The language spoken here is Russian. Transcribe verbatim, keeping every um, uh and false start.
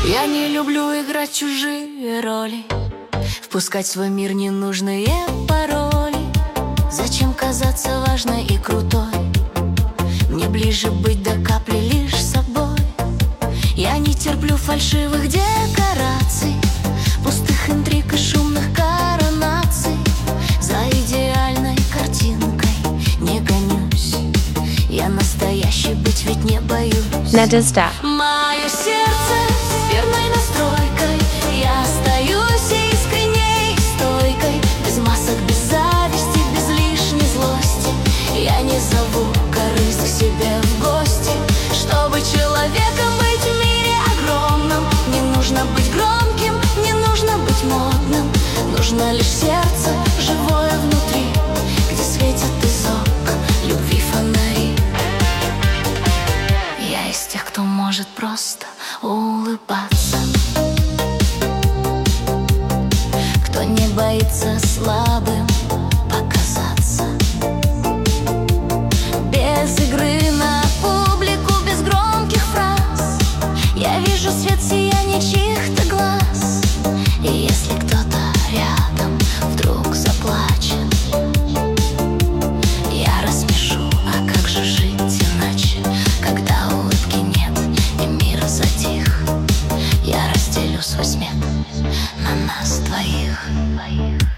Я не люблю играть чужие роли, впускать в свой мир ненужные пароли. Зачем казаться важной и крутой? Мне ближе быть до капли лишь собой. Я не терплю фальшивых декораций, пустых интриг и шумных коронаций. За идеальной картинкой не гонюсь, я настоящий быть ведь не боюсь. Надежда. Мое сердце с верной настройкой, я остаюсь искренней, стойкой, без масок, без зависти, без лишней злости. Я не зову корысть к себе в гости. Чтобы человеком быть в мире огромном, не нужно быть громким, не нужно быть модным. Нужно лишь сердце, живое внутри, где светят из окон любви фонари. Я из тех, кто может просто улыбаться, кто не боится слабым показаться. Без игры на публику, без громких фраз, я вижу свет сияния чьих-то глаз. И если кто-то рядом вдруг заплачет, я рассмешу, а как же жить иначе, когда улыбки нет и мир затих. Я разделю свой смех на нас двоих.